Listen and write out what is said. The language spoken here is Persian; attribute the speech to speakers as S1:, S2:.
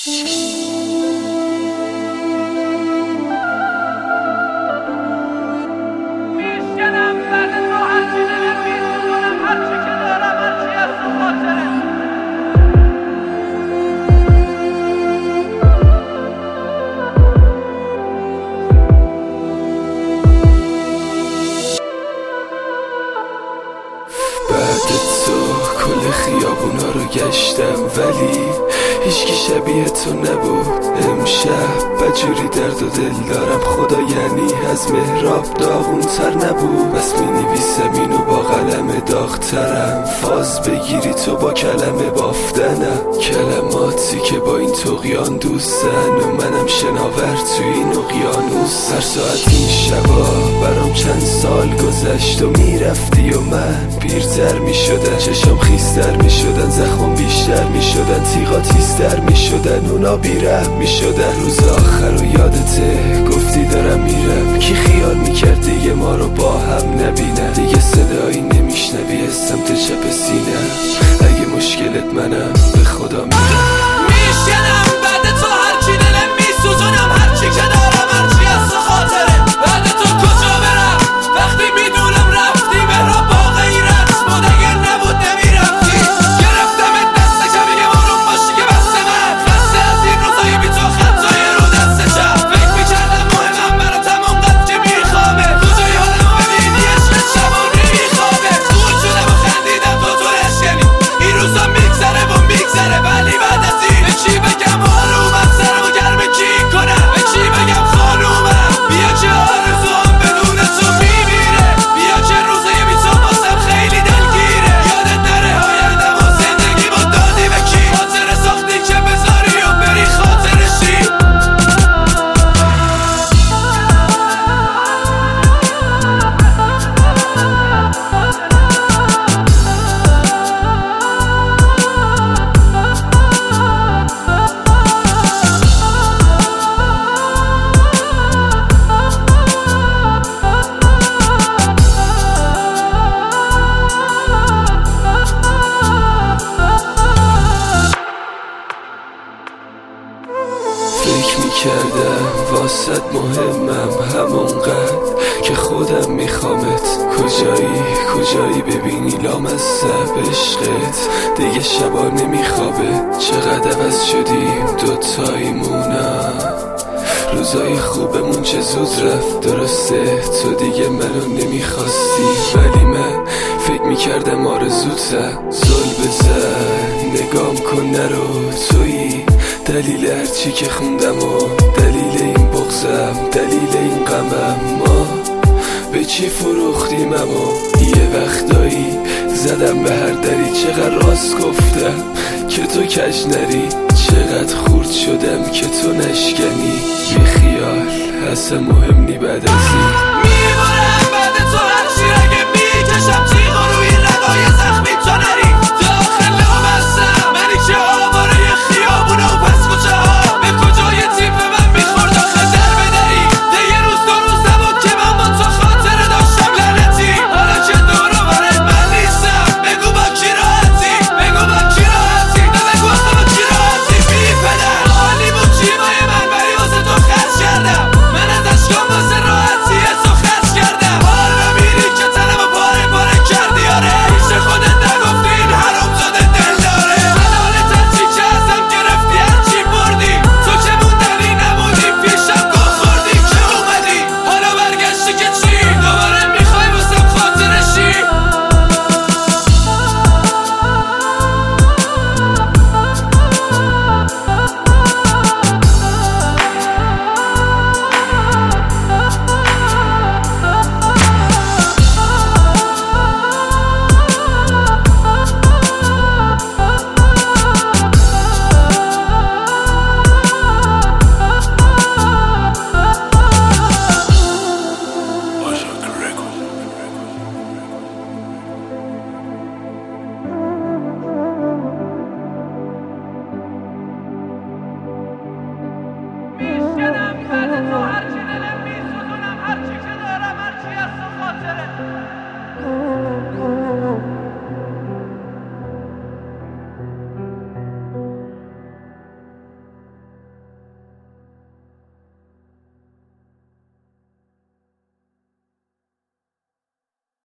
S1: کل خیابونا رو گشتم ولی هیچکی شبیه تو نبود. امشب بجوری درد و دل دارم، خدا یعنی از محراب داغونتر نبود. بس می نویسم اینو با قلم داغترم، فاز بگیری تو با کلمه بافتنم، کلماتی که با این طغیان دوستن و منم شناور توی این اقیانوس. هر ساعت این شبا برام چند سال گذشت و میرفتی و من پیرتر میشدم، چشم خیستر میشدن، زخم بیشتر میشدن، تیغا تیزتر میشدن، اونا بیره میشدن. روز آخر و یادته گفتی دارم میرم، کی خیال میکرد دیگه ما رو با هم نبینم، دیگه صدایی نمیشنوی از سمت چپ سینم. اگه مشکلت منم به خدا میرم
S2: میشکنم بعد تو هرچی دلم میسوزونم، هرچی که دارم هرچی از تو خاطره. بعد تو کجا برم وقتی میدونم رفتی، مهراب با غیرت بود، اگر نبود نمیرفتی. گرفتمت دست کمی آروم باشی که بسته من خسته از این روزایی بی تو، خطای رو دست چپ. فکر میکردم مهمم براتم اونقدر که میخوابه، کجای حالمو ببینی عشق شبا نمیخوابه. خود شدم و خندیدم تو نشکنی، این روزا میگذره و میگذره، ولی بعد از این به چی بگم آرومم، سرمو گرم کی کنم، به چی بگم خانومم. بیا که آرزوام بدون تو میمیره، بیا که روزای بی تو باسم خیلی دلگیره. یادت نره آیندم و زندگی با دادی به کی، خاطره ساختی که بذاری و بری خاطرشی.
S1: فکر میکردم واسد مهمم همونقدر که خودم میخوامت. کجایی ببینی لامصب عشقت دیگه شبا نمیخوابه. چقدر عوض شدیم دوتاییمونم، روزای خوبمون چه زود رفت. درسته تو دیگه منو نمیخواستی، ولی من فکر میکردم آرزوتم. زل بزن نگام کن نرو، تویی دلیل هرچی که خوندم و دلیل این بغضم، دلیل این غمم. ما به چی فروختیم اما یه وقتایی زدم به هر دری. چقدر راست گفتم که تو کج نری، چقدر خورد شدم که تو نشکنی. بی خیال اصلا مهم نی بعد از این.